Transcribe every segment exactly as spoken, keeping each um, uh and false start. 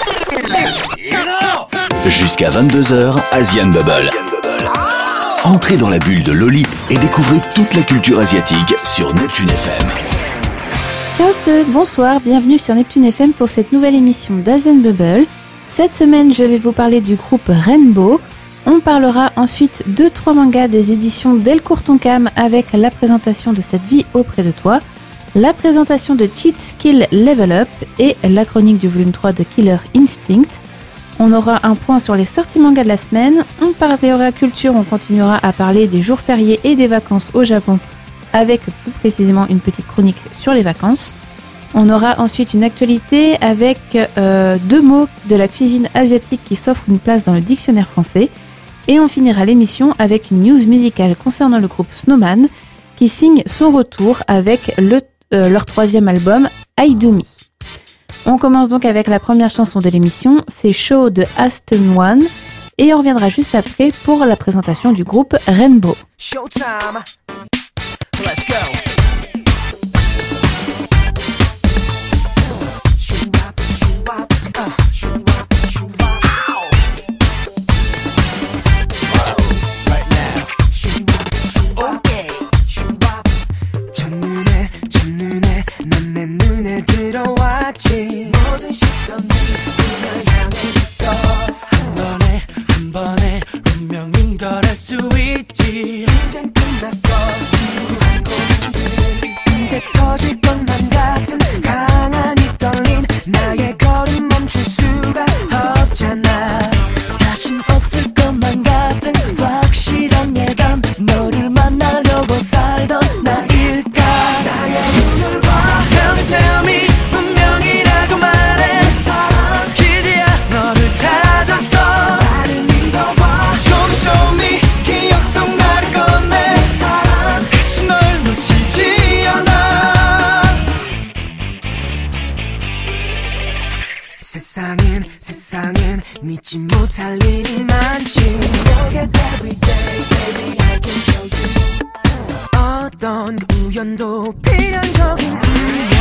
Jusqu'à vingt-deux heures, Asian Bubble. Entrez dans la bulle de Loli et découvrez toute la culture asiatique sur Neptune F M. Ciao, bonsoir, bienvenue sur Neptune F M pour cette nouvelle émission d'Asian Bubble. Cette semaine, je vais vous parler du groupe Rainbow. On parlera ensuite de trois mangas des éditions Delcourt Tonkam avec la présentation de Cette vie auprès de toi, la présentation de Cheat Skill Level Up et la chronique du volume trois de Killer Instinct. On aura un point sur les sorties mangas de la semaine, on parlera culture, on continuera à parler des jours fériés et des vacances au Japon avec plus précisément une petite chronique sur les vacances. On aura ensuite une actualité avec euh, deux mots de la cuisine asiatique qui s'offrent une place dans le dictionnaire français. Et on finira l'émission avec une news musicale concernant le groupe Snowman qui signe son retour avec le, euh, leur troisième album, I Do Me. On commence donc avec la première chanson de l'émission, c'est Show de Aston One, et on reviendra juste après pour la présentation du groupe Rainbow. Showtime. Let's go. 들어왔지 모든 시선이 그녀 향해 있어 한 번에 한 번에 운명인 걸 알 수 있지 이젠 끝났어 지루한 고민들 금세 터질 것만 같은 강한 이 떨림 나의 걸음 멈출 수가 없잖아 다신 없을 것만 같은 확실한 예감 너를 만나려고 살던 나일까 나의 눈을 봐 Tell me tell me 운명이라고 말해 사랑 기지야 너를 찾았어 나를 믿어봐 Show me show me 기억 속 나를 건네 사랑 다시 널 놓치지 않아 세상은 세상은 믿지 못할 일이 많지 Look at every day baby I can show you 어떤 그 우연도 필연적인 운명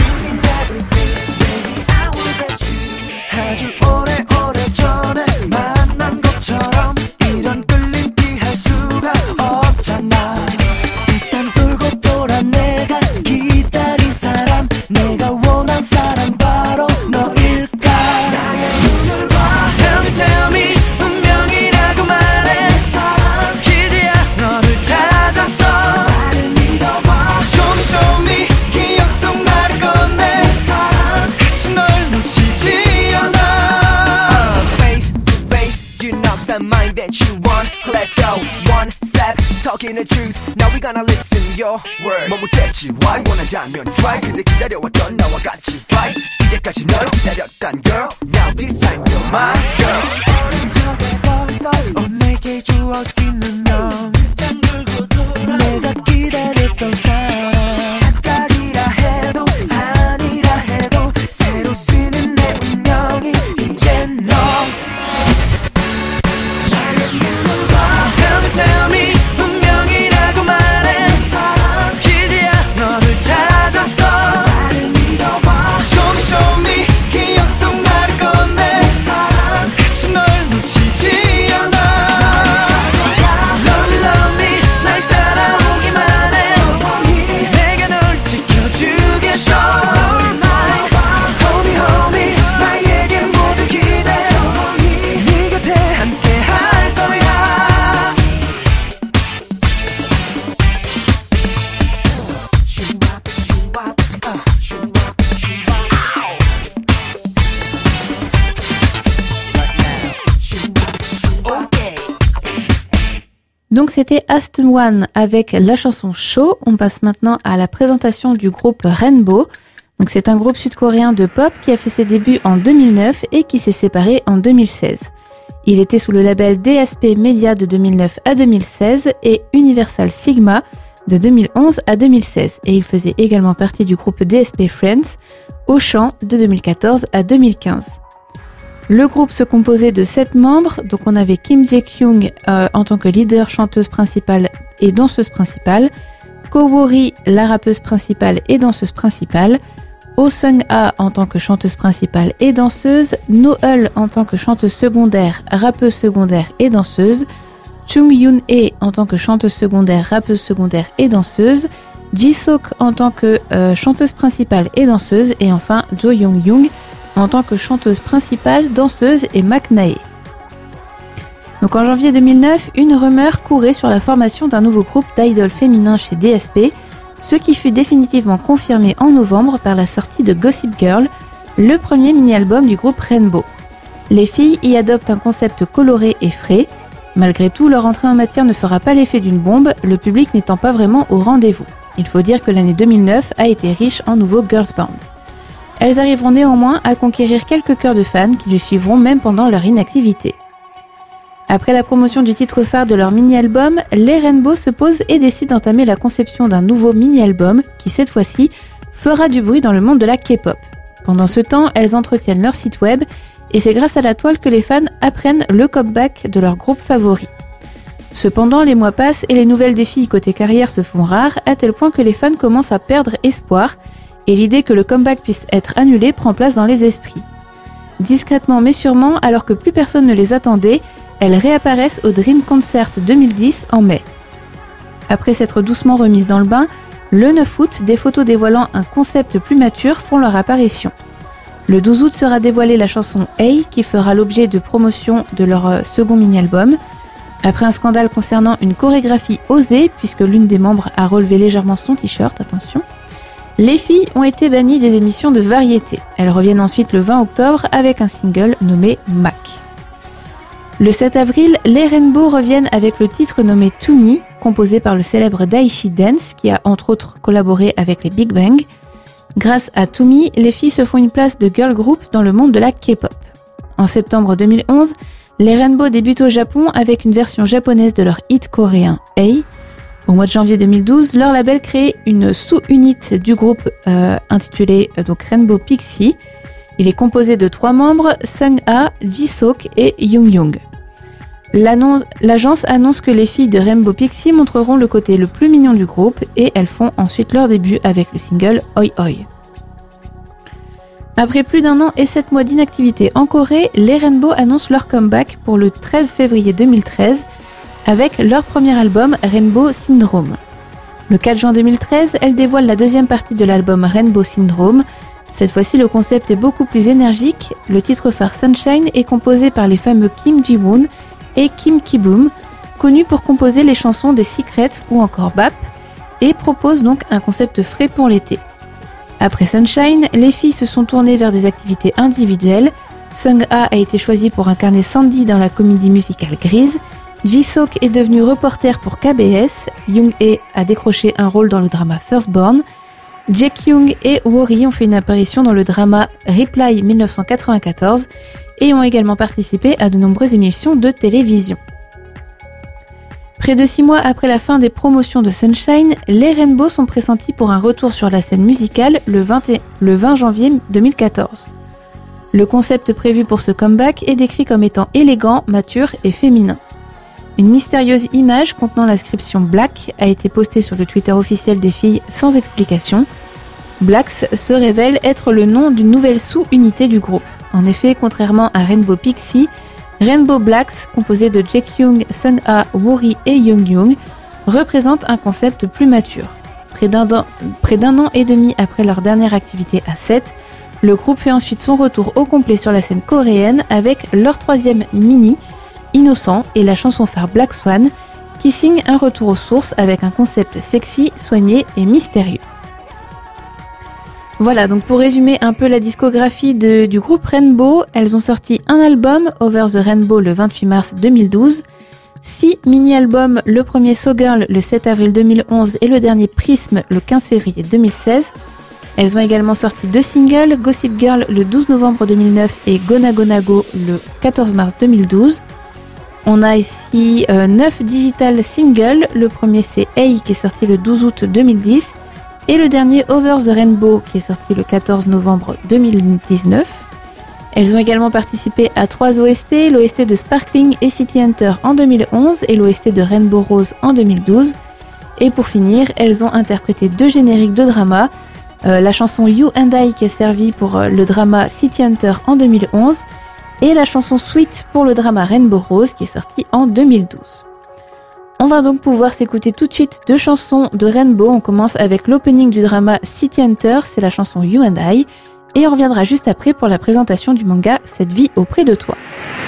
아주 오래오래 전에 만난 것처럼 이런 끌림 피할 수가 없잖아 세상 돌고 돌아 내가 기다린 사람 내가 원한 사람 바로 너일까 나의 눈을 봐 Tell me tell me 운명이라고 말해 사랑 기지야 너를 찾았어 나를 믿어봐 Show me show me 기억 속 나를 건네 사랑 다시 널 놓치지 Let's go, one step, talking the truth Now we gonna listen your word 뭐 못했지, why 원한다면 try 근데 기다려왔던 나와 같이 fight 이제까지 널 기다렸단 girl Now this time you're my girl 기적의 벌써 어 내게 주어진 운명 세상 돌고 돌아 내가 기다렸던 사람 착각이라 해도 아니라 해도 새로 쓰는 내 운명이 이젠 너 Tell me 운명이라고 말해 사랑 기지야 너를 찾았어 나를 믿어봐 Show me show me 기억 속 나를 건네 사랑 다시 널 놓치지 않아 Love me love me 날 따라오기만 해 내가 널 지켜주겠어 Homie homie 나에게 모두 기대 네 곁에 함께 할 거야 Donc c'était Aston One avec la chanson Show. On passe maintenant à la présentation du groupe Rainbow. Donc c'est un groupe sud-coréen de pop qui a fait ses débuts en deux mille neuf et qui s'est séparé en deux mille seize. Il était sous le label D S P Media de deux mille neuf à deux mille seize et Universal Sigma de deux mille onze à deux mille seize. Et il faisait également partie du groupe D S P Friends au chant de deux mille quatorze à deux mille quinze. Le groupe se composait de sept membres, donc on avait Kim Jae-kyung euh, en tant que leader, chanteuse principale et danseuse principale, Kowori, la rappeuse principale et danseuse principale, Oh Sung-ha en tant que chanteuse principale et danseuse, No-eul en tant que chanteuse secondaire, rappeuse secondaire et danseuse, Chung Yoon-hee en tant que chanteuse secondaire, rappeuse secondaire et danseuse, Jisoo en tant que euh, chanteuse principale et danseuse, et enfin Jo Young-young en tant que chanteuse principale, danseuse et McNae. Donc en janvier deux mille neuf, une rumeur courait sur la formation d'un nouveau groupe d'idoles féminins chez D S P, ce qui fut définitivement confirmé en novembre par la sortie de Gossip Girl, le premier mini-album du groupe Rainbow. Les filles y adoptent un concept coloré et frais. Malgré tout, leur entrée en matière ne fera pas l'effet d'une bombe, le public n'étant pas vraiment au rendez-vous. Il faut dire que l'année deux mille neuf a été riche en nouveaux girls band. Elles arriveront néanmoins à conquérir quelques cœurs de fans qui les suivront même pendant leur inactivité. Après la promotion du titre phare de leur mini-album, les Rainbow se posent et décident d'entamer la conception d'un nouveau mini-album qui, cette fois-ci, fera du bruit dans le monde de la K-pop. Pendant ce temps, elles entretiennent leur site web et c'est grâce à la toile que les fans apprennent le comeback de leur groupe favori. Cependant, les mois passent et les nouvelles des filles côté carrière se font rares, à tel point que les fans commencent à perdre espoir et l'idée que le comeback puisse être annulé prend place dans les esprits. Discrètement mais sûrement, alors que plus personne ne les attendait, elles réapparaissent au Dream Concert deux mille dix en mai. Après s'être doucement remises dans le bain, le neuf août, des photos dévoilant un concept plus mature font leur apparition. Le douze août sera dévoilée la chanson Hey qui fera l'objet de promotion de leur second mini-album. Après un scandale concernant une chorégraphie osée, puisque l'une des membres a relevé légèrement son t-shirt, attention, les filles ont été bannies des émissions de variété. Elles reviennent ensuite le vingt octobre avec un single nommé Mac. Le sept avril, les Rainbow reviennent avec le titre nommé To Me, composé par le célèbre Daichi Dance, qui a entre autres collaboré avec les Big Bang. Grâce à To Me, les filles se font une place de girl group dans le monde de la K-pop. En septembre deux mille onze, les Rainbow débutent au Japon avec une version japonaise de leur hit coréen Hey. Au mois de janvier deux mille douze, leur label crée une sous-unité du groupe euh, intitulée euh, donc Rainbow Pixie. Il est composé de trois membres, Sung-ha, Jisoo et Young-young. L'annonce, l'agence annonce que les filles de Rainbow Pixie montreront le côté le plus mignon du groupe et elles font ensuite leur début avec le single Oi Oi. Après plus d'un an et sept mois d'inactivité en Corée, les Rainbow annoncent leur comeback pour le treize février deux mille treize avec leur premier album Rainbow Syndrome. Le quatre juin deux mille treize, elles dévoilent la deuxième partie de l'album Rainbow Syndrome. Cette fois-ci, le concept est beaucoup plus énergique. Le titre phare Sunshine est composé par les fameux Kim Ji-woon et Kim Ki-boom, connus pour composer les chansons des Secrets ou encore B A P, et propose donc un concept frais pour l'été. Après Sunshine, les filles se sont tournées vers des activités individuelles. Sung-ha a été choisie pour incarner Sandy dans la comédie musicale Grise. Jisoo est devenue reporter pour K B S. Young-hee a décroché un rôle dans le drama Firstborn. Jae-kyung et Wori ont fait une apparition dans le drama Reply dix-neuf cent quatre-vingt-quatorze et ont également participé à de nombreuses émissions de télévision. Près de six mois après la fin des promotions de Sunshine, les Rainbow sont pressentis pour un retour sur la scène musicale le vingt janvier deux mille quatorze. Le concept prévu pour ce comeback est décrit comme étant élégant, mature et féminin. Une mystérieuse image contenant l'inscription Black a été postée sur le Twitter officiel des filles sans explication. Blacks se révèle être le nom d'une nouvelle sous-unité du groupe. En effet, contrairement à Rainbow Pixie, Rainbow Blacks, composé de Jae-kyung, Sung-ha, Wori et Young-young, représente un concept plus mature. Près d'un, près d'un an et demi après leur dernière activité à sept, le groupe fait ensuite son retour au complet sur la scène coréenne avec leur troisième mini, Innocent, et la chanson phare Black Swan, qui signe un retour aux sources avec un concept sexy, soigné et mystérieux. Voilà, donc pour résumer un peu la discographie de, du groupe Rainbow, elles ont sorti un album, Over the Rainbow, le vingt-huit mars deux mille douze, six mini-albums, le premier So Girl le sept avril deux mille onze et le dernier Prism le quinze février deux mille seize. Elles ont également sorti deux singles, Gossip Girl le douze novembre deux mille neuf et Gonna Gonna Go le quatorze mars deux mille douze. On a ici euh, neuf digital singles, le premier c'est Hey qui est sorti le douze août deux mille dix et le dernier Over the Rainbow qui est sorti le quatorze novembre deux mille dix-neuf. Elles ont également participé à trois O S T, l'O S T de Sparkling et City Hunter en deux mille onze et l'O S T de Rainbow Rose en deux mille douze. Et pour finir, elles ont interprété deux génériques de drama, Euh, la chanson You and I qui est servie pour euh, le drama City Hunter en deux mille onze et la chanson Sweet pour le drama Rainbow Rose qui est sorti en deux mille douze. On va donc pouvoir s'écouter tout de suite deux chansons de Rainbow. On commence avec l'opening du drama City Hunter, c'est la chanson You and I, et on reviendra juste après pour la présentation du manga Cette vie auprès de toi.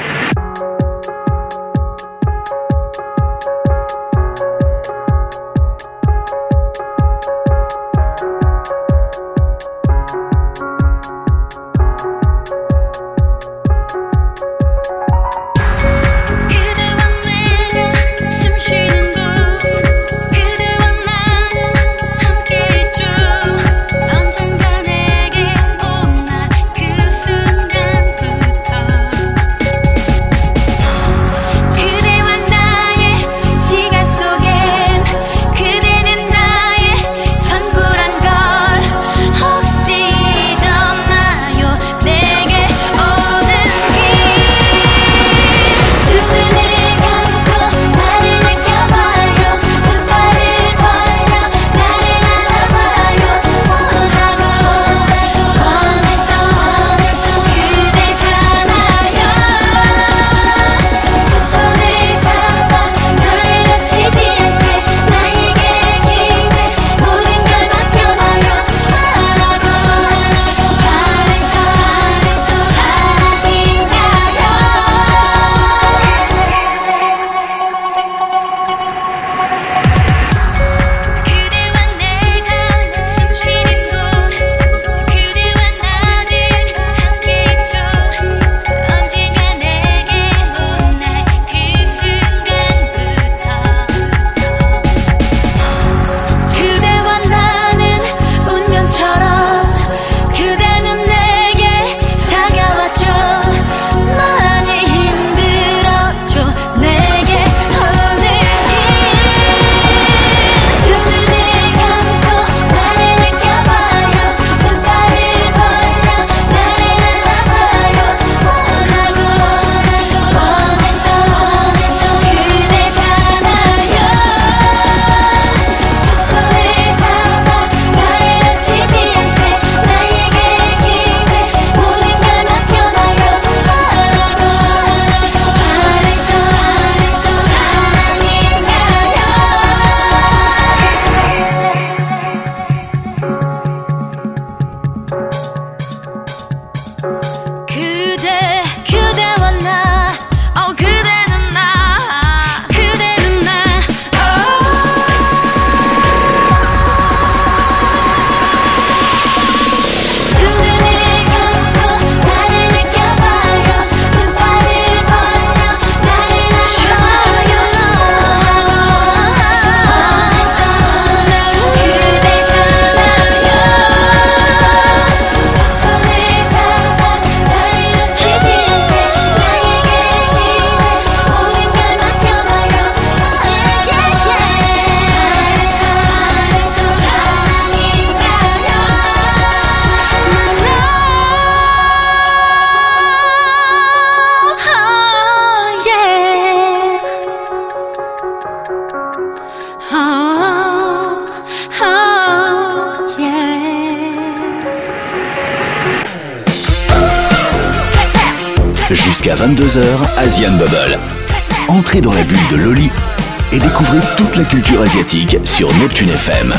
Jusqu'à vingt-deux heures, Asian Bubble. Entrez dans la bulle de Loli et découvrez toute la culture asiatique sur Neptune F M.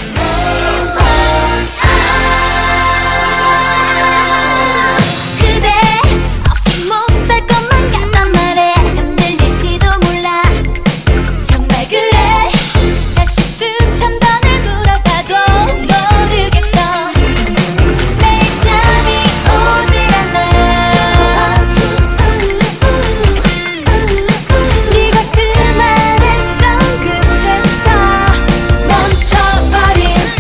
네가 그 말했던 그때부터 멈춰버린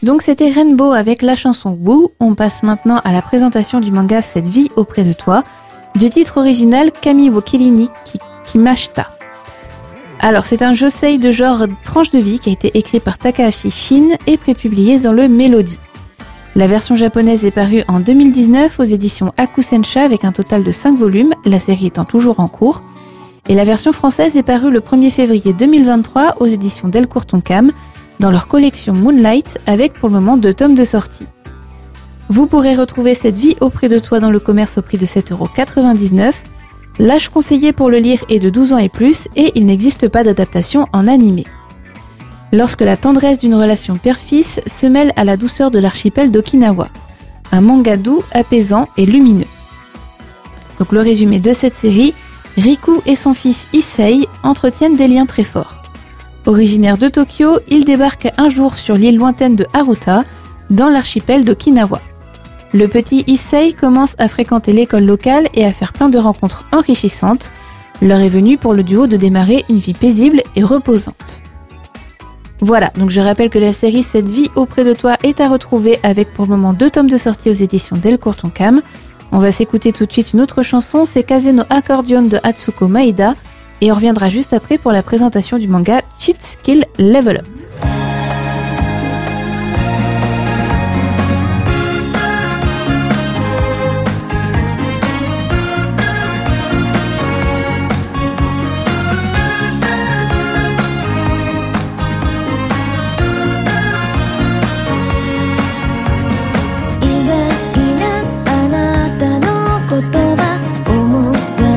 Donc c'était Rainbow avec la chanson Woo. On passe maintenant à la présentation du manga Cette vie auprès de toi, du titre original Kami wo Kiri ni Kimashita. Alors c'est un josei de genre tranche de vie qui a été écrit par Takahashi Shin et prépublié dans le Melody. La version japonaise est parue en deux mille dix-neuf aux éditions Akusensha avec un total de cinq volumes, la série étant toujours en cours. Et la version française est parue le premier février deux mille vingt-trois aux éditions Delcourt Tonkam dans leur collection Moonlight avec pour le moment deux tomes de sortie. Vous pourrez retrouver Cette vie auprès de toi dans le commerce au prix de sept euros quatre-vingt-dix-neuf. L'âge conseillé pour le lire est de douze ans et plus et il n'existe pas d'adaptation en animé. Lorsque la tendresse d'une relation père-fils se mêle à la douceur de l'archipel d'Okinawa. Un manga doux, apaisant et lumineux. Donc le résumé de cette série, Riku et son fils Issei entretiennent des liens très forts. Originaire de Tokyo, ils débarquent un jour sur l'île lointaine de Haruta, dans l'archipel d'Okinawa. Le petit Issei commence à fréquenter l'école locale et à faire plein de rencontres enrichissantes. L'heure est venue pour le duo de démarrer une vie paisible et reposante. Voilà, donc je rappelle que la série Cette vie auprès de toi est à retrouver avec pour le moment deux tomes de sortie aux éditions Delcourt Tonkam. On va s'écouter tout de suite une autre chanson, c'est Kaze no Accordion de Atsuko Maeda, et on reviendra juste après pour la présentation du manga Cheat Skill Level Up.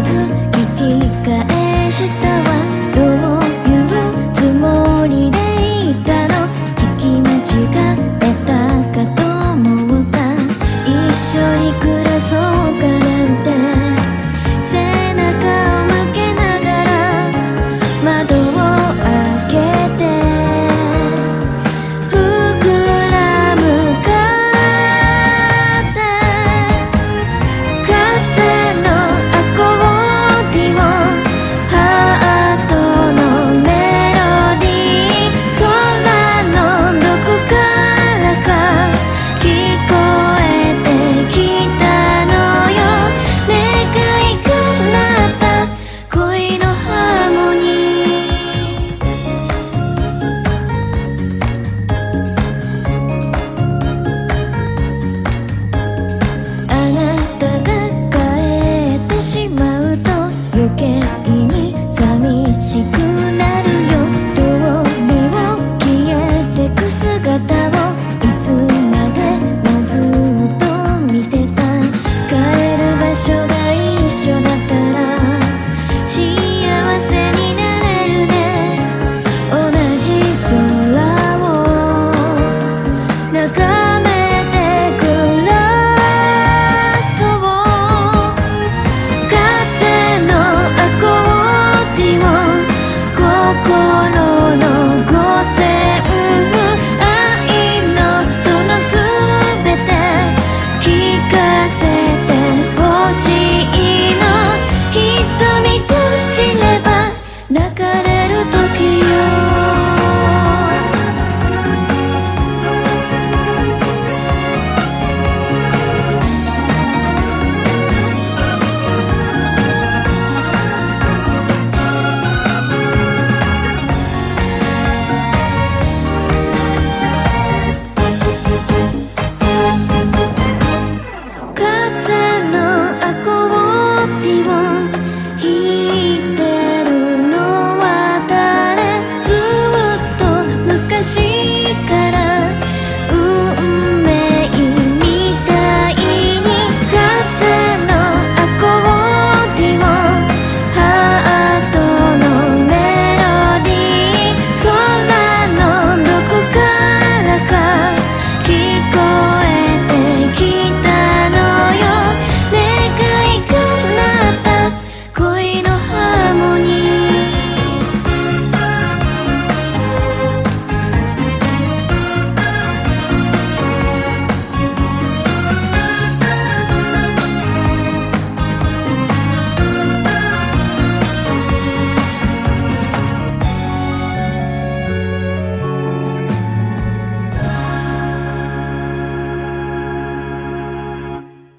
したわどういうつもりで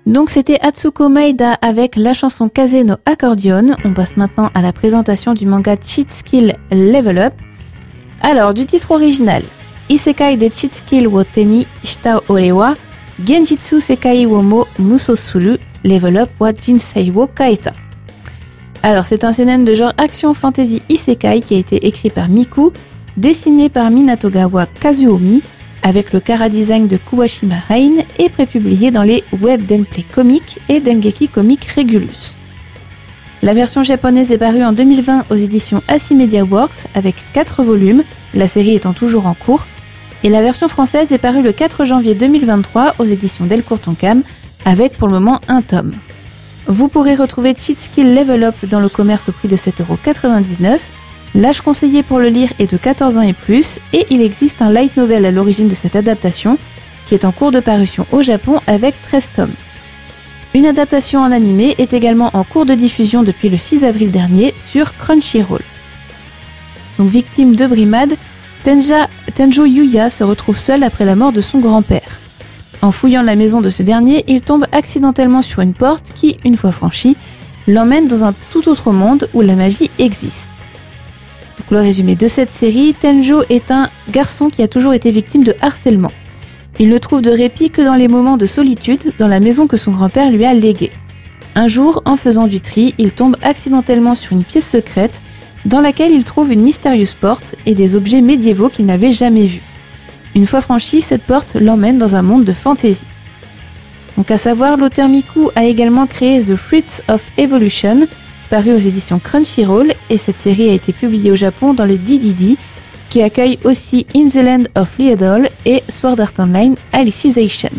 Donc c'était Atsuko Maeda avec la chanson Kaze no Accordion. On passe maintenant à la présentation du manga Cheat Skill Level Up. Alors, du titre original, Isekai de Cheat Skill wo teni shita ore wa Genjitsu Sekai wo mo muso suru Level Up wa Jinsei wo kaeta. Alors, c'est un seinen de genre action fantasy Isekai qui a été écrit par Miku, dessiné par Minatogawa Kazuomi, avec le chara-design de Kuwashima Rain et prépublié dans les Web Denplay Comics et Dengeki Comics Regulus. La version japonaise est parue en deux mille vingt aux éditions Asimedia Works avec quatre volumes, la série étant toujours en cours, et la version française est parue le quatre janvier deux mille vingt-trois aux éditions Delcourt Tonkam avec pour le moment un tome. Vous pourrez retrouver Cheat Skill Level Up dans le commerce au prix de sept euros quatre-vingt-dix-neuf. L'âge conseillé pour le lire est de quatorze ans et plus, et il existe un light novel à l'origine de cette adaptation, qui est en cours de parution au Japon avec treize tomes. Une adaptation en animé est également en cours de diffusion depuis le six avril dernier sur Crunchyroll. Donc victime de brimade, Tenja, Tenjo Yuya se retrouve seul après la mort de son grand-père. En fouillant la maison de ce dernier, il tombe accidentellement sur une porte qui, une fois franchie, l'emmène dans un tout autre monde où la magie existe. Donc le résumé de cette série, Tenjo est un garçon qui a toujours été victime de harcèlement. Il ne trouve de répit que dans les moments de solitude dans la maison que son grand-père lui a léguée. Un jour, en faisant du tri, il tombe accidentellement sur une pièce secrète dans laquelle il trouve une mystérieuse porte et des objets médiévaux qu'il n'avait jamais vus. Une fois franchie, cette porte l'emmène dans un monde de fantasy. Donc à savoir, l'auteur Miku a également créé The Fruits of Evolution, paru aux éditions Crunchyroll, et cette série a été publiée au Japon dans le D D D, qui accueille aussi In the Land of Liadol et Sword Art Online Alicization.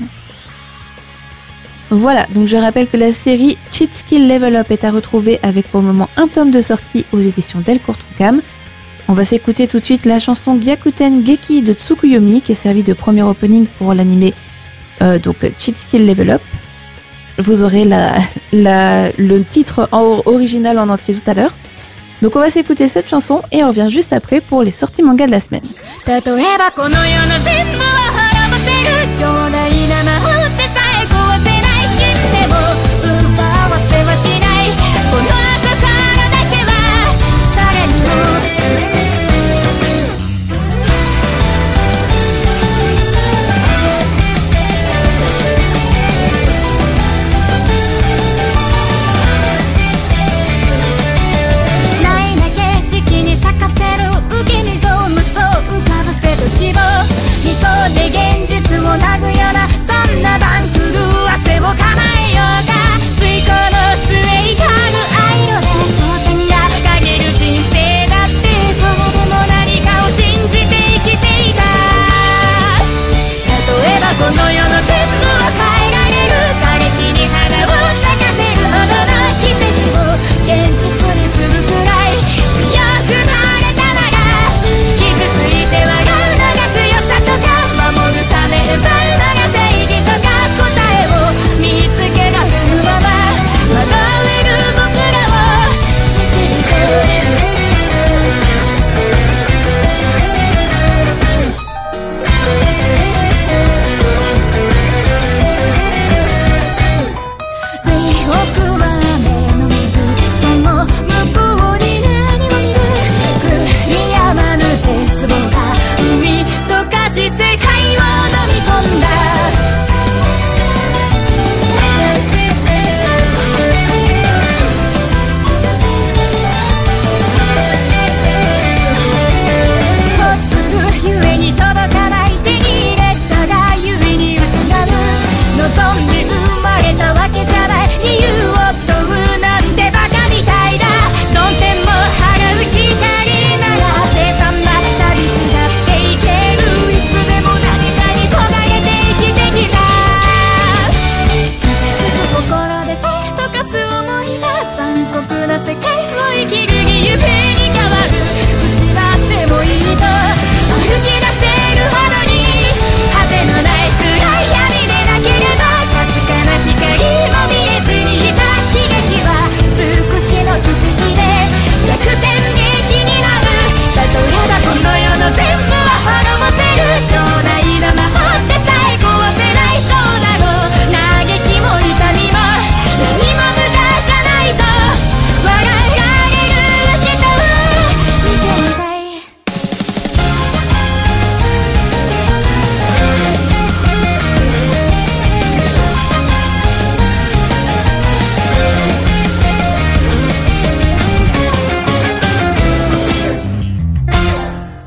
Voilà, donc je rappelle que la série Cheat Skill Level Up est à retrouver avec pour le moment un tome de sortie aux éditions Delcourt Tonkam. On va s'écouter tout de suite la chanson Gyakuten Geki de Tsukuyomi, qui est servie de premier opening pour l'animé euh, donc Cheat Skill Level Up. Vous aurez la, la, le titre en original en entier tout à l'heure. Donc on va s'écouter cette chanson et on revient juste après pour les sorties manga de la semaine. Bye.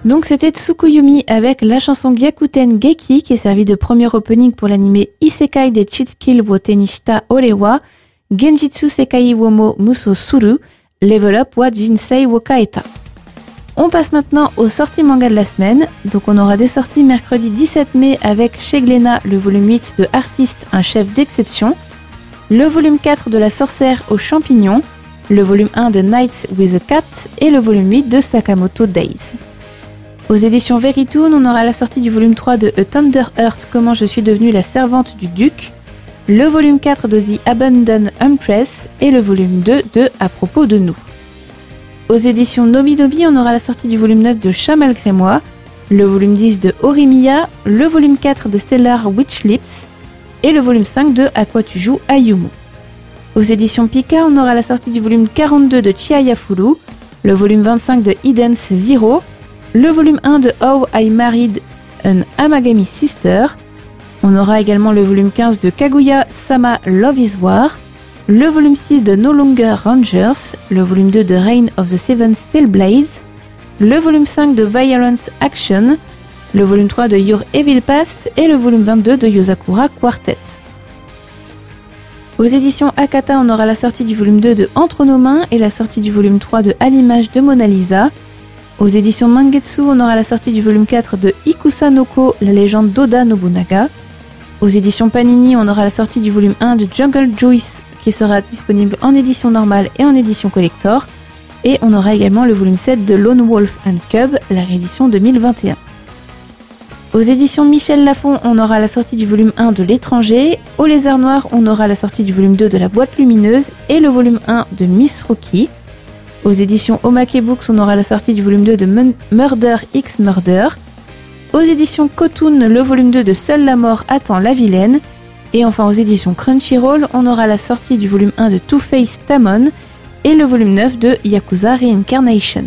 Donc c'était Tsukuyumi avec la chanson Gyakuten Geki qui est servie de premier opening pour l'anime Isekai de Chitsukill wo Tenishita Orewa Genjitsu Sekai wo mo Muso Suru Level Up wa Jinsei wo Kaeta. On passe maintenant aux sorties manga de la semaine. Donc on aura des sorties mercredi dix-sept mai avec chez Glénat le volume huit de Artiste, un chef d'exception, le volume quatre de La sorcière aux champignons, le volume un de Nights with a Cat et le volume huit de Sakamoto Days. Aux éditions Veritoon, on aura la sortie du volume trois de A Thunder Heart, Comment je suis devenue la servante du duc, le volume quatre de The Abandoned Empress et le volume deux de À propos de nous. Aux éditions Nobi Nobi, on aura la sortie du volume neuf de Chat malgré moi, le volume dix de Horimiya, le volume quatre de Stellar Witch Lips et le volume cinq de À quoi tu joues Ayumu. Aux éditions Pika, on aura la sortie du volume quarante-deux de Chihaya Furu, le volume vingt-cinq de Eden's Zero, le volume un de How I Married an Amagami Sister. On aura également le volume quinze de Kaguya-sama Love is War, le volume six de No Longer Rangers, le volume deux de Reign of the Seven Spellblades, le volume cinq de Violence Action, le volume trois de Your Evil Past et le volume vingt-deux de Yozakura Quartet. Aux éditions Akata, on aura la sortie du volume deux de Entre nos mains et la sortie du volume trois de À l'image de Mona Lisa. Aux éditions Mangetsu, on aura la sortie du volume quatre de Ikusa no Ko, la légende d'Oda Nobunaga. Aux éditions Panini, on aura la sortie du volume un de Jungle Juice qui sera disponible en édition normale et en édition collector. Et on aura également le volume sept de Lone Wolf and Cub, la réédition deux mille vingt et un. Aux éditions Michel Lafon, on aura la sortie du volume un de L'étranger. Au Lézard Noir, on aura la sortie du volume deux de La boîte lumineuse et le volume un de Miss Rookie. Aux éditions Omake Books, on aura la sortie du volume deux de Murder X Murder. Aux éditions Kotun, le volume deux de Seule la mort attend la vilaine. Et enfin aux éditions Crunchyroll, on aura la sortie du volume un de Two-Face Tamon et le volume neuf de Yakuza Reincarnation.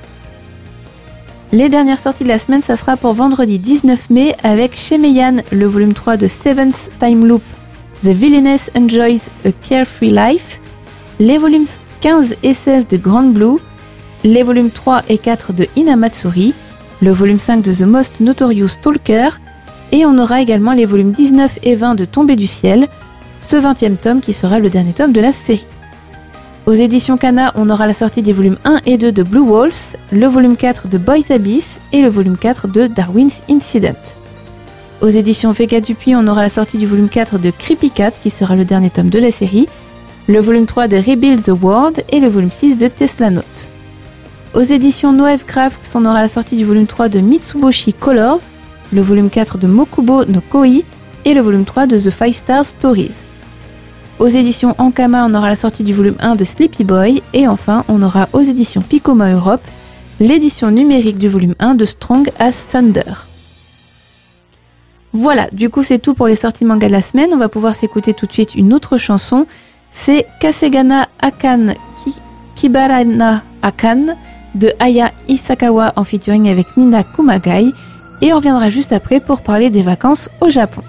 Les dernières sorties de la semaine, ça sera pour vendredi dix-neuf mai avec chez Meian le volume trois de Seventh Time Loop, The Villainess Enjoys a Carefree Life, les volumes quinze et seize de Grand Blue, les volumes trois et quatre de Hinamatsuri, le volume cinq de The Most Notorious Stalker, et on aura également les volumes dix-neuf et vingt de Tombée du ciel, ce vingtième tome qui sera le dernier tome de la série. Aux éditions Kana, on aura la sortie des volumes un et deux de Blue Wolves, le volume quatre de Boys Abyss et le volume quatre de Darwin's Incident. Aux éditions Vega Dupuis, on aura la sortie du volume quatre de Creepy Cat qui sera le dernier tome de la série, le volume trois de Rebuild the World et le volume six de Tesla Note. Aux éditions Noev Crafts, on aura la sortie du volume trois de Mitsuboshi Colors, le volume quatre de Mokubo no Koi et le volume trois de The Five Star Stories. Aux éditions Ankama, on aura la sortie du volume un de Sleepy Boy et enfin, on aura aux éditions Picoma Europe l'édition numérique du volume un de Strong as Thunder. Voilà, du coup c'est tout pour les sorties manga de la semaine. On va pouvoir s'écouter tout de suite une autre chanson. C'est Kasegana Akan Ki, Kibarana Akan de Aya Isakawa en featuring avec Nina Kumagai. Et on reviendra juste après pour parler des vacances au Japon.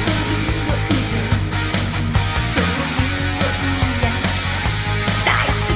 Nice.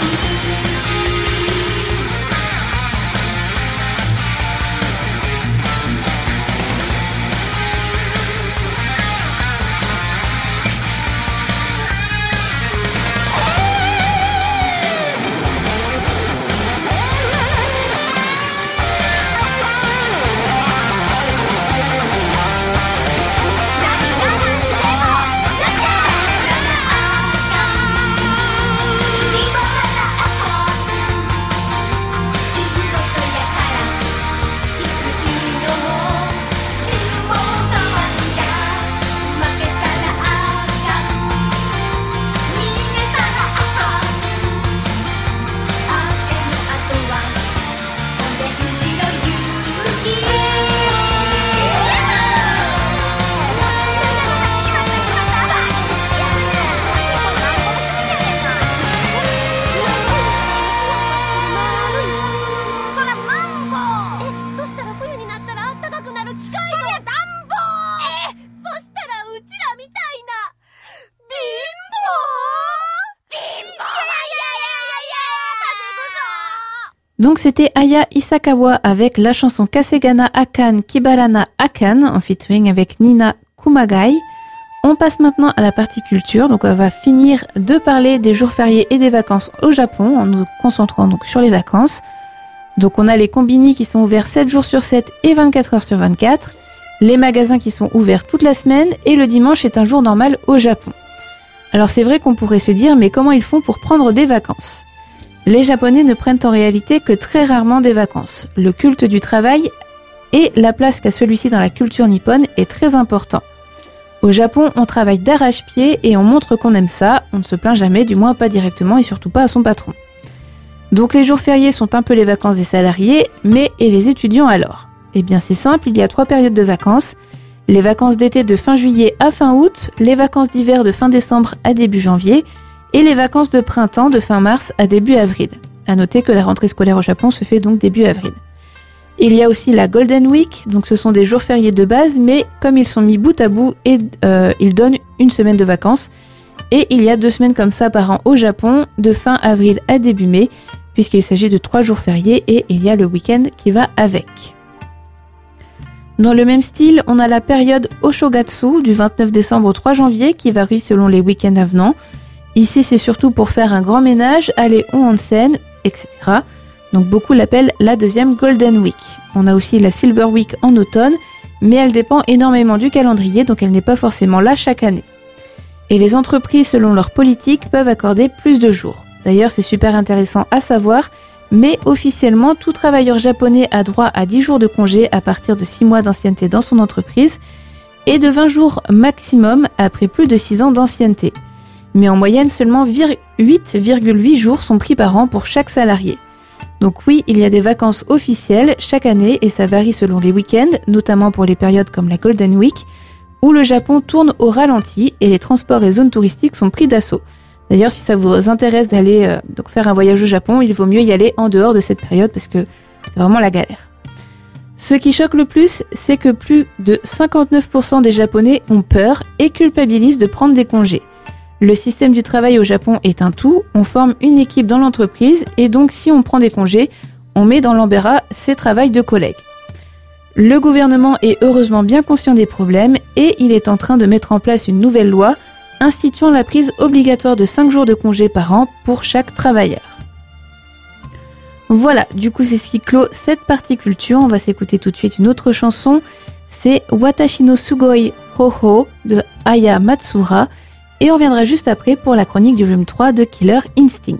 Donc c'était Aya Isakawa avec la chanson Kasegana Akan Kibarana Akan en featuring avec Nina Kumagai. On passe maintenant à la partie culture, donc on va finir de parler des jours fériés et des vacances au Japon en nous concentrant donc sur les vacances. Donc on a les combini qui sont ouverts sept jours sur sept et vingt-quatre heures sur vingt-quatre, les magasins qui sont ouverts toute la semaine et le dimanche est un jour normal au Japon. Alors c'est vrai qu'on pourrait se dire mais comment ils font pour prendre des vacances ? Les Japonais ne prennent en réalité que très rarement des vacances. Le culte du travail et la place qu'a celui-ci dans la culture nippone est très important. Au Japon, on travaille d'arrache-pied et on montre qu'on aime ça, on ne se plaint jamais, du moins pas directement et surtout pas à son patron. Donc les jours fériés sont un peu les vacances des salariés, mais et les étudiants alors ? Eh bien c'est simple, il y a trois périodes de vacances. Les vacances d'été de fin juillet à fin août, les vacances d'hiver de fin décembre à début janvier, et les vacances de printemps de fin mars à début avril. À noter que la rentrée scolaire au Japon se fait donc début avril. Il y a aussi la Golden Week, donc ce sont des jours fériés de base, mais comme ils sont mis bout à bout, et, euh, ils donnent une semaine de vacances. Et il y a deux semaines comme ça par an au Japon, de fin avril à début mai, puisqu'il s'agit de trois jours fériés et il y a le week-end qui va avec. Dans le même style, on a la période Oshogatsu du vingt-neuf décembre au trois janvier qui varie selon les week-ends avenants. Ici, c'est surtout pour faire un grand ménage, aller au onsen, et cetera. Donc beaucoup l'appellent la deuxième Golden Week. On a aussi la Silver Week en automne, mais elle dépend énormément du calendrier, donc elle n'est pas forcément là chaque année. Et les entreprises, selon leur politique, peuvent accorder plus de jours. D'ailleurs, c'est super intéressant à savoir, mais officiellement, tout travailleur japonais a droit à dix jours de congé à partir de six mois d'ancienneté dans son entreprise et de vingt jours maximum après plus de six ans d'ancienneté. Mais en moyenne, seulement huit virgule huit jours sont pris par an pour chaque salarié. Donc oui, il y a des vacances officielles chaque année et ça varie selon les week-ends, notamment pour les périodes comme la Golden Week, où le Japon tourne au ralenti et les transports et zones touristiques sont pris d'assaut. D'ailleurs, si ça vous intéresse d'aller euh, donc faire un voyage au Japon, il vaut mieux y aller en dehors de cette période parce que c'est vraiment la galère. Ce qui choque le plus, c'est que plus de cinquante-neuf pour cent des Japonais ont peur et culpabilisent de prendre des congés. Le système du travail au Japon est un tout, on forme une équipe dans l'entreprise et donc si on prend des congés, on met dans l'embarras ses travails de collègues. Le gouvernement est heureusement bien conscient des problèmes et il est en train de mettre en place une nouvelle loi instituant la prise obligatoire de cinq jours de congés par an pour chaque travailleur. Voilà, du coup c'est ce qui clôt cette partie culture. On va s'écouter tout de suite une autre chanson, c'est Watashi no Sugoi Hoho de Aya Matsura. Et on reviendra juste après pour la chronique du volume trois de Killer Instinct.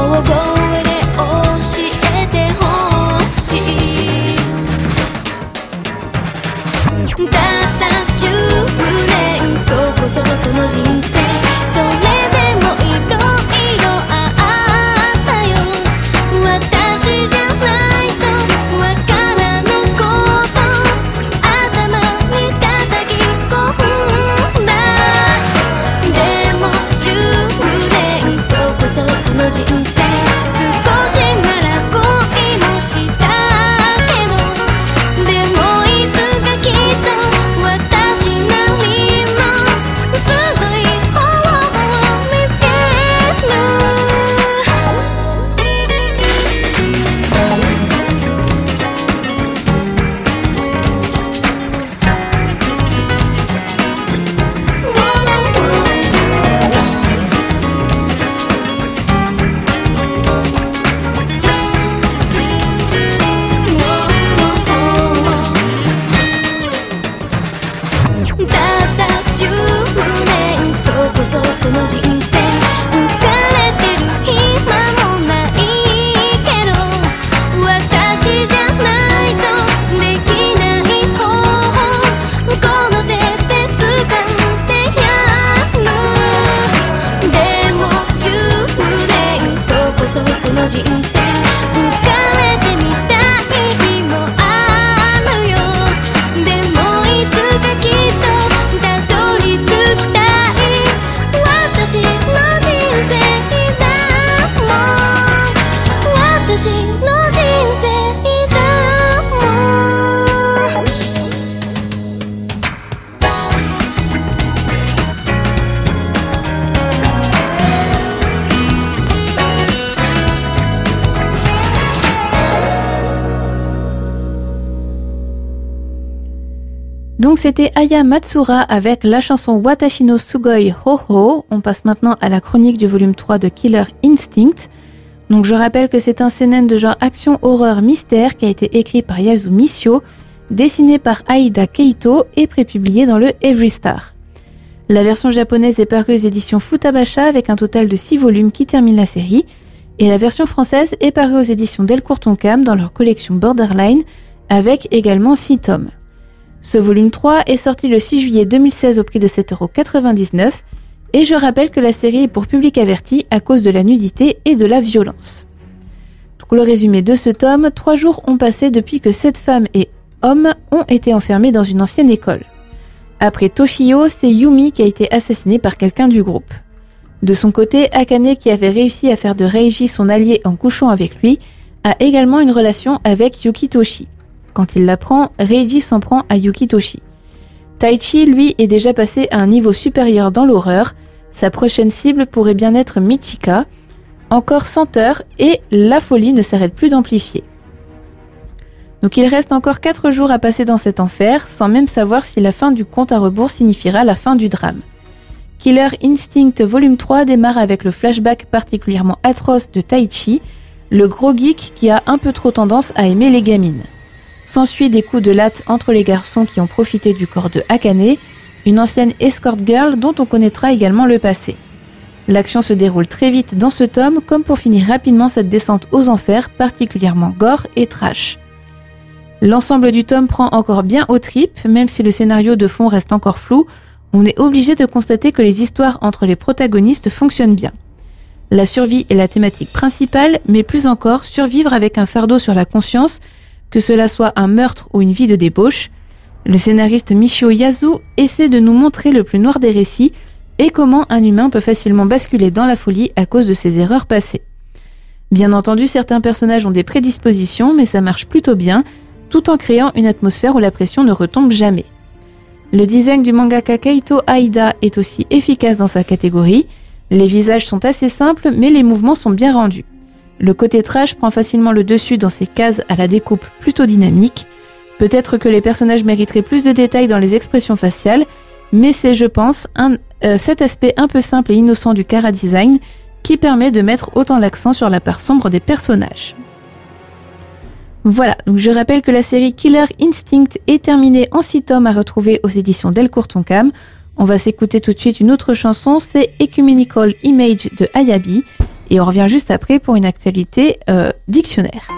声で教えてほしいたったじゅうねんそこそこの人生それでもいろいろあったよ私じゃないとわからぬこと頭に叩き込んだでもじゅうねんそこそこの人生少しなら恋もしたけどでもいつかきっと私なりのすごい方法を見つけるたったじゅうねんそこそこの人生浮かれてる暇もないけど私じゃないとできない方法この手で掴んでやるでもじゅうねんそこそこの人生浮かれてみたい日もあるよでもいつかきっとたどり着きたい私の人生だもん私の人生だもん Donc c'était Aya Matsura avec la chanson Watashi no Sugoi Ho Ho. On passe maintenant à la chronique du volume trois de Killer Instinct. Donc je rappelle que c'est un seinen de genre action horreur mystère qui a été écrit par Yasu Mishio, dessiné par Aida Keito et prépublié dans le Every Star. La version japonaise est parue aux éditions Futabasha avec un total de six volumes qui terminent la série, et la version française est parue aux éditions Delcourt Tonkam dans leur collection Borderline avec également six tomes. Ce volume trois est sorti le six juillet deux mille seize au prix de sept euros quatre-vingt-dix-neuf et je rappelle que la série est pour public averti à cause de la nudité et de la violence. Donc le résumé de ce tome, trois jours ont passé depuis que sept femmes et hommes ont été enfermés dans une ancienne école. Après Toshio, c'est Yumi qui a été assassinée par quelqu'un du groupe. De son côté, Akane, qui avait réussi à faire de Reiji son allié en couchant avec lui, a également une relation avec Yukitoshi. Quand il l'apprend, Reiji s'en prend à Yukitoshi. Taichi, lui, est déjà passé à un niveau supérieur dans l'horreur. Sa prochaine cible pourrait bien être Michika. Encore cent heures et la folie ne s'arrête plus d'amplifier. Donc il reste encore quatre jours à passer dans cet enfer, sans même savoir si la fin du compte à rebours signifiera la fin du drame. Killer Instinct volume trois démarre avec le flashback particulièrement atroce de Taichi, le gros geek qui a un peu trop tendance à aimer les gamines. S'ensuit des coups de latte entre les garçons qui ont profité du corps de Akane, une ancienne escort girl dont on connaîtra également le passé. L'action se déroule très vite dans ce tome, comme pour finir rapidement cette descente aux enfers, particulièrement gore et trash. L'ensemble du tome prend encore bien aux tripes, même si le scénario de fond reste encore flou, on est obligé de constater que les histoires entre les protagonistes fonctionnent bien. La survie est la thématique principale, mais plus encore survivre avec un fardeau sur la conscience, que cela soit un meurtre ou une vie de débauche. Le scénariste Michio Yasu essaie de nous montrer le plus noir des récits et comment un humain peut facilement basculer dans la folie à cause de ses erreurs passées. Bien entendu, certains personnages ont des prédispositions, mais ça marche plutôt bien, tout en créant une atmosphère où la pression ne retombe jamais. Le design du mangaka Keito Aida est aussi efficace dans sa catégorie. Les visages sont assez simples, mais les mouvements sont bien rendus. Le côté trash prend facilement le dessus dans ces cases à la découpe plutôt dynamique. Peut-être que les personnages mériteraient plus de détails dans les expressions faciales, mais c'est, je pense, un, euh, cet aspect un peu simple et innocent du chara-design qui permet de mettre autant l'accent sur la part sombre des personnages. Voilà, donc je rappelle que la série Killer Instinct est terminée en six tomes à retrouver aux éditions Delcourt Tonkam. On va s'écouter tout de suite une autre chanson, c'est Ecumenical Image de Ayabi. Et on revient juste après pour une actualité euh, dictionnaire.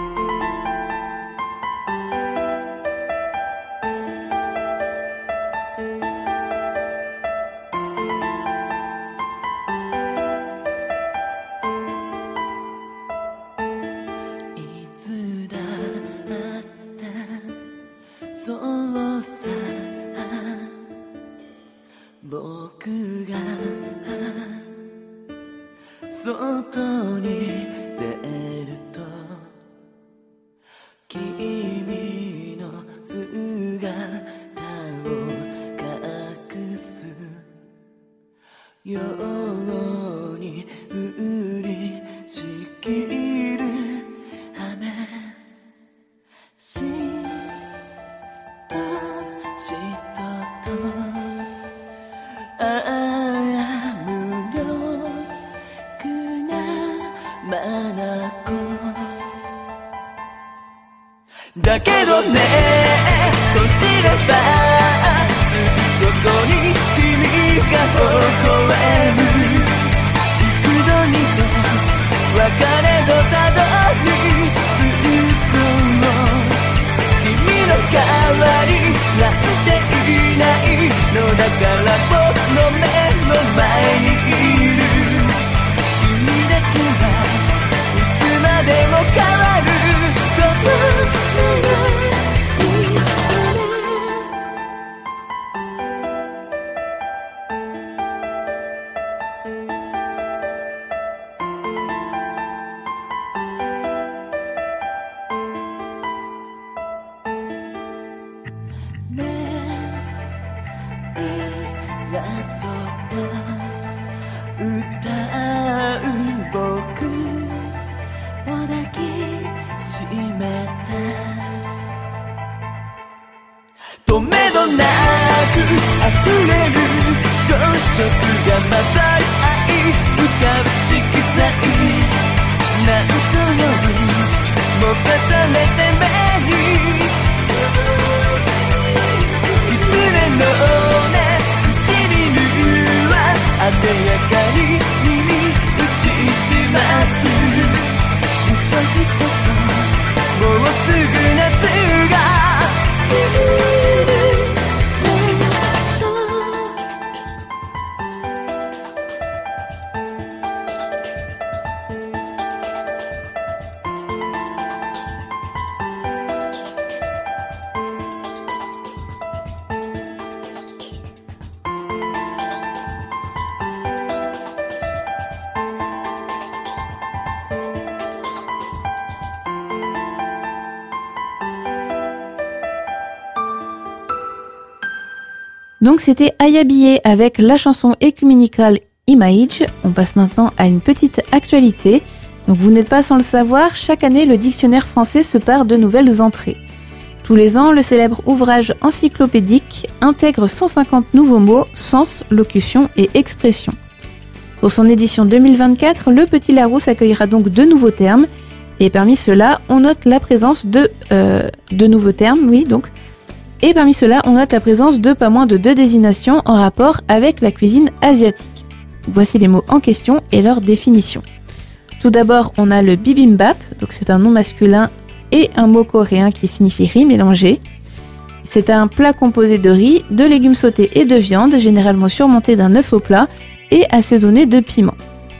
Donc c'était Ayabiye avec la chanson Ecumenical Image. On passe maintenant à une petite actualité. Donc vous n'êtes pas sans le savoir, chaque année le dictionnaire français se pare de nouvelles entrées. Tous les ans, le célèbre ouvrage encyclopédique intègre cent cinquante nouveaux mots, sens, locution et expression. Pour son édition deux mille vingt-quatre, le Petit Larousse accueillera donc deux nouveaux termes. Et parmi ceux-là, on note la présence de, euh, de nouveaux termes, oui donc. Et parmi ceux-là, on note la présence de pas moins de deux désignations en rapport avec la cuisine asiatique. Voici les mots en question et leur définition. Tout d'abord, on a le bibimbap, donc c'est un nom masculin et un mot coréen qui signifie riz mélangé. C'est un plat composé de riz, de légumes sautés et de viande, généralement surmonté d'un œuf au plat et assaisonné de piment.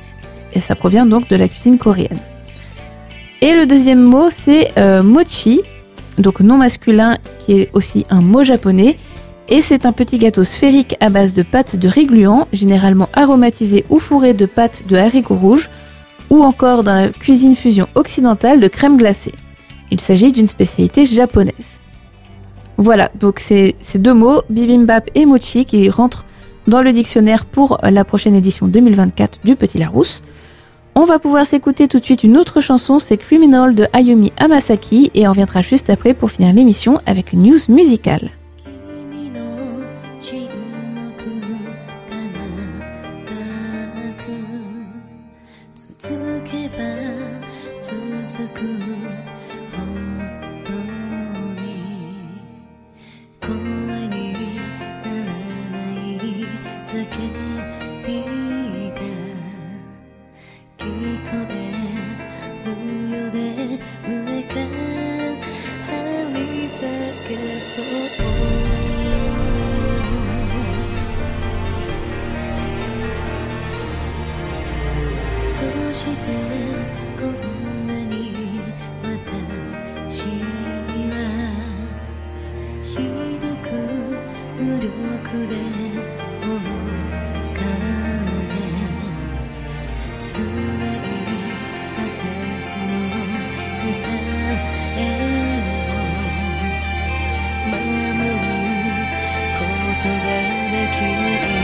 Et ça provient donc de la cuisine coréenne. Et le deuxième mot, c'est euh, mochi, donc nom masculin qui est aussi un mot japonais. Et c'est un petit gâteau sphérique à base de pâte de riz gluant, généralement aromatisé ou fourré de pâte de haricots rouges, ou encore dans la cuisine fusion occidentale de crème glacée. Il s'agit d'une spécialité japonaise. Voilà, donc c'est ces deux mots, bibimbap et mochi, qui rentrent dans le dictionnaire pour la prochaine édition deux mille vingt-quatre du Petit Larousse. On va pouvoir s'écouter tout de suite une autre chanson, c'est Criminal de Ayumi Hamasaki, et on reviendra juste après pour finir l'émission avec une news musicale. Because どうしてこんなに私はひどく無力で愚かで辛いはずのデザインを守ることができない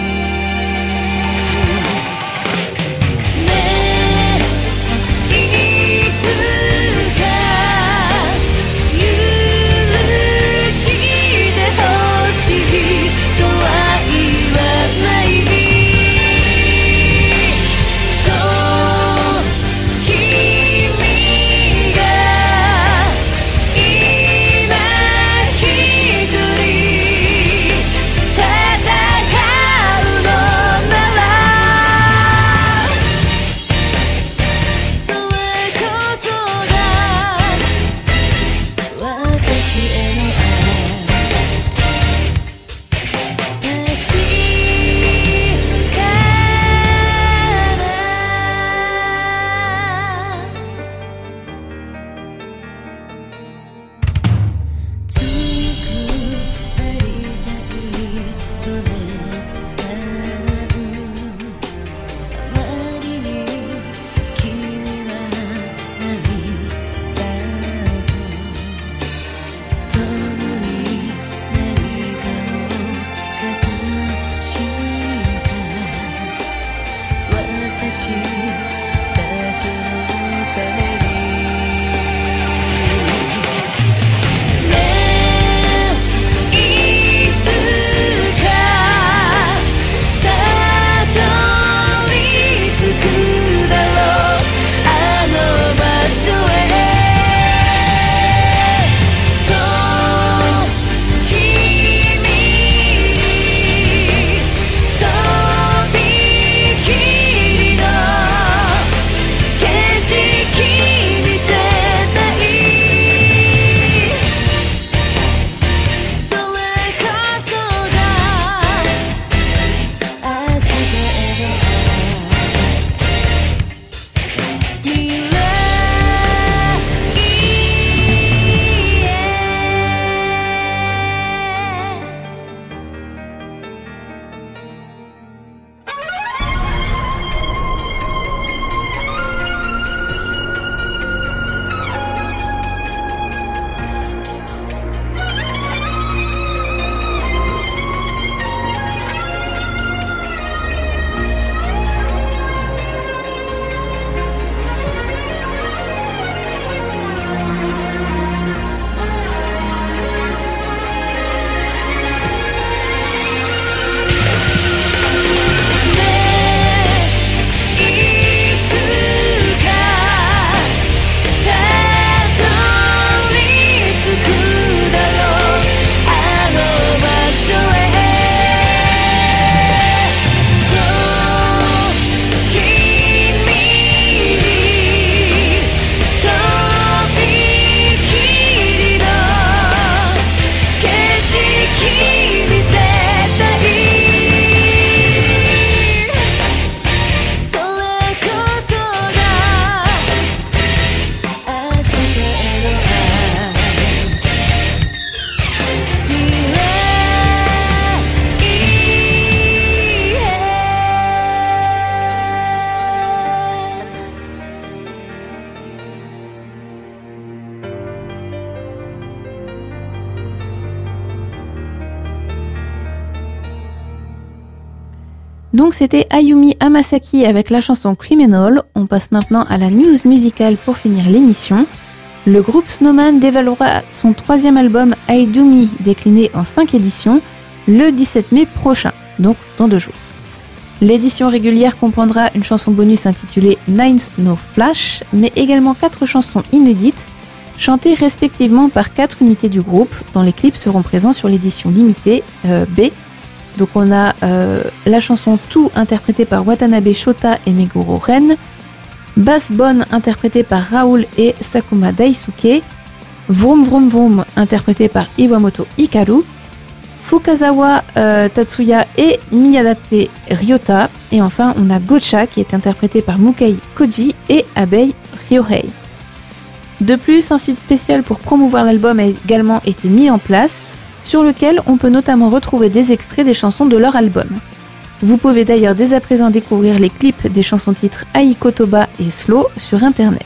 Donc c'était Ayumi Hamasaki avec la chanson Criminal. On passe maintenant à la news musicale pour finir l'émission. Le groupe Snowman dévoilera son troisième album I Do Me, décliné en cinq éditions, le dix-sept mai prochain, donc dans deux jours. L'édition régulière comprendra une chanson bonus intitulée Nine Snow Flash, mais également quatre chansons inédites, chantées respectivement par quatre unités du groupe, dont les clips seront présents sur l'édition limitée euh, B. Donc on a euh, la chanson Tout interprétée par Watanabe Shota et Meguro Ren, Bass Bone interprétée par Raoul et Sakuma Daisuke, Vroom Vroom Vroom, interprété par Iwamoto Hikaru, Fukazawa euh, Tatsuya et Miyadate Ryota, et enfin on a Gotcha qui est interprété par Mukei Koji et Abei Ryohei. De plus, un site spécial pour promouvoir l'album a également été mis en place, sur lequel on peut notamment retrouver des extraits des chansons de leur album. Vous pouvez d'ailleurs dès à présent découvrir les clips des chansons-titres Aikotoba et Slow sur internet.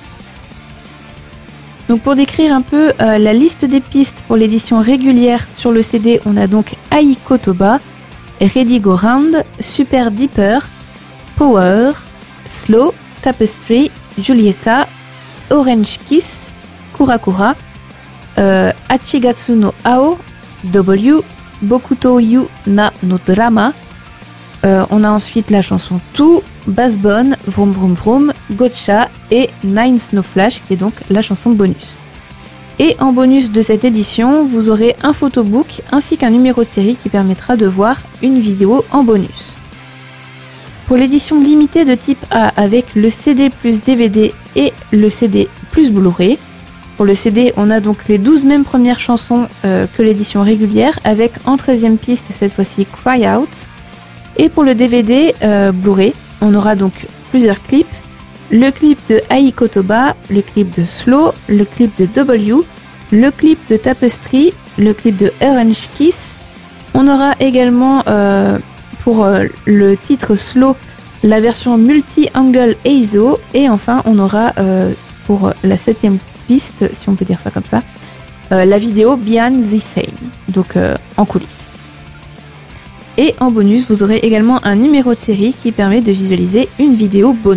Donc pour décrire un peu euh, la liste des pistes pour l'édition régulière sur le C D, on a donc Aikotoba, Ready Go Round, Super Deeper, Power, Slow, Tapestry, Julieta, Orange Kiss, Kurakura, euh, Achigatsu no Ao, W, Bokuto Yu na no Drama. Euh, on a ensuite la chanson Two, Bassbone, Vroom Vroom Vroom, Gotcha et Nine Snow Flash qui est donc la chanson bonus. Et en bonus de cette édition, vous aurez un photobook ainsi qu'un numéro de série qui permettra de voir une vidéo en bonus. Pour l'édition limitée de type A avec le C D plus D V D et le C D plus Blu-ray, pour le C D on a donc les douze mêmes premières chansons euh, que l'édition régulière avec en treizième piste cette fois-ci Cry Out. Et pour le D V D euh, Blu-ray, on aura donc plusieurs clips. Le clip de Aikotoba, le clip de Slow, le clip de W, le clip de Tapestry, le clip de Orange Kiss. On aura également euh, pour euh, le titre Slow la version multi-angle A I S O. Et enfin on aura euh, pour la septième piste, si on peut dire ça comme ça, euh, la vidéo Beyond the Same, donc euh, en coulisses. Et en bonus, vous aurez également un numéro de série qui permet de visualiser une vidéo bonus.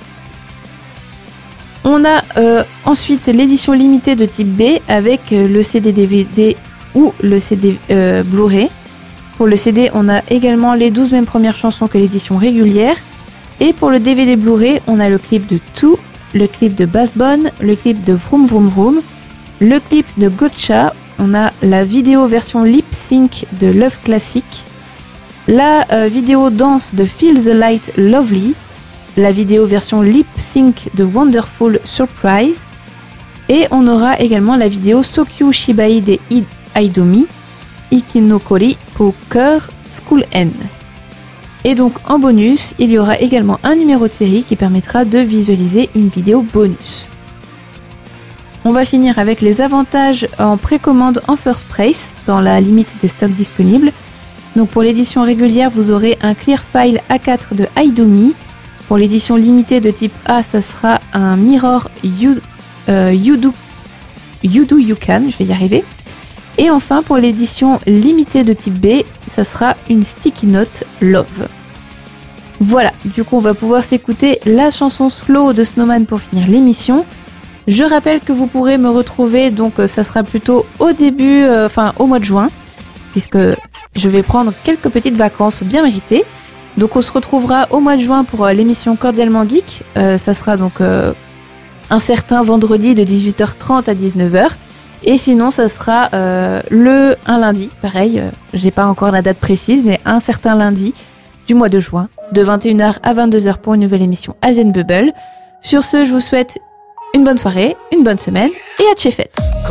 On a euh, ensuite l'édition limitée de type B avec le C D D V D ou le C D euh, Blu-ray. Pour le C D, on a également les douze mêmes premières chansons que l'édition régulière. Et pour le D V D Blu-ray, on a le clip de Two, le clip de Bassbone, le clip de Vroom Vroom Vroom, le clip de Gotcha, on a la vidéo version lip sync de Love Classic, la euh, vidéo danse de Feel the Light Lovely, la vidéo version lip sync de Wonderful Surprise, et on aura également la vidéo Sokyu Shibai de Aidomi, Ikinokori Poker School N. Et donc en bonus, il y aura également un numéro de série qui permettra de visualiser une vidéo bonus. On va finir avec les avantages en précommande en first price dans la limite des stocks disponibles. Donc pour l'édition régulière, vous aurez un clear file A quatre de Aidomi. Pour l'édition limitée de type A, ça sera un mirror you, euh, you, do, you Do You Can, je vais y arriver. Et enfin pour l'édition limitée de type B, ça sera une sticky note Love. Voilà, du coup on va pouvoir s'écouter la chanson Slow de Snowman pour finir l'émission. Je rappelle que vous pourrez me retrouver, donc ça sera plutôt au début, euh, enfin au mois de juin, puisque je vais prendre quelques petites vacances bien méritées. Donc on se retrouvera au mois de juin pour euh, l'émission Cordialement Geek. Euh, ça sera donc euh, un certain vendredi de dix-huit heures trente à dix-neuf heures. Et sinon ça sera euh, le un lundi, pareil, euh, j'ai pas encore la date précise, mais un certain lundi du mois de juin, de vingt et une heures à vingt-deux heures pour une nouvelle émission Asian Bubble. Sur ce, je vous souhaite une bonne soirée, une bonne semaine et à Tchefet.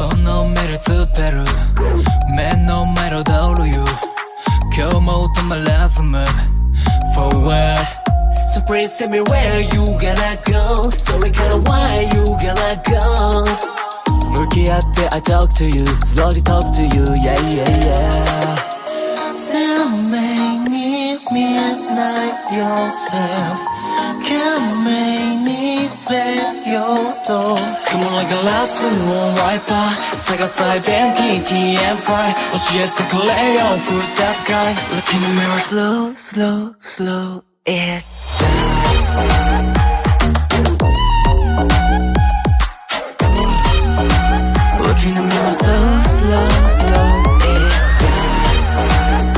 So please tell me where you gonna go. So we kinda why you gonna go. Looking at it, I talk to you, slowly talk to you, yeah, yeah, yeah. Some may need me like yourself. Can make me feel your door. Come on like a last one wiper. Sega side band, K T M pride. Oh shit, the clay on who's that guy? Look in the mirror, slow, slow, slow it down. Look in the mirror, slow, slow, slow it down.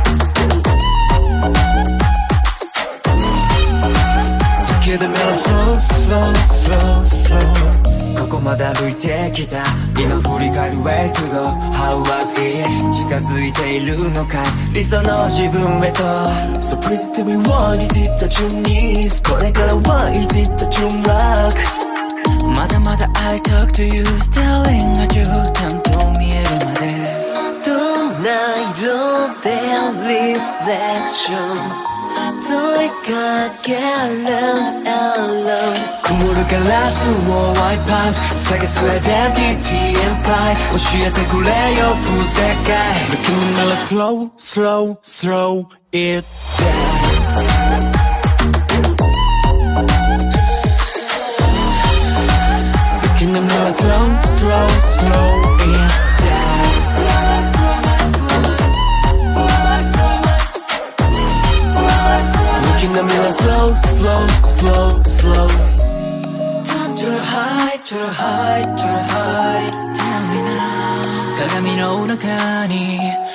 Look in the mirror, slow, slow, slow, slow. ここまで歩いてきた今振り返る Way to go How was it 近づいているのか理想の自分へと So please tell me what is it that you need これから What is it that you like 마다마다 I talk to you Starling 아주 탐통 미에로 말해 또 나이로 된 reflection 도익하게 around alone 구물을 갈라수어 wipe out 세계수 identity and pride 오시한테 굴레어 후색깔 느낌은 날라 slow slow slow it down 느낌은 날라 slow slow slow it Looking at me like slow, slow, slow, slow Time to hide, to hide, to hide Tell me now鏡の中に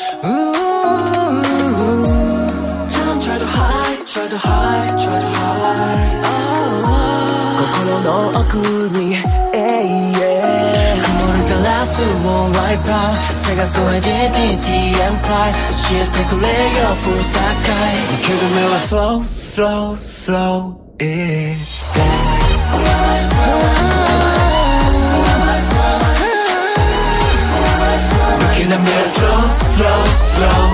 Don't try to hide, try to hide, try to hide oh, 心の奥に hey, yeah.雲るガラスを wipe out 探そう identity and pride 教えてくれよ full 境 Give me like slow, slow, slow it down Looking at me like slow, slow, slow